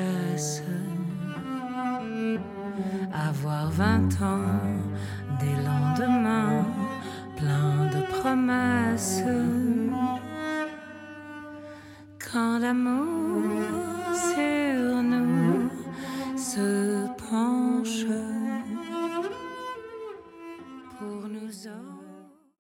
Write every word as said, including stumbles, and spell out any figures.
sagesse. Avoir vingt ans, des lendemains pleins de promesses. Quand l'amour sur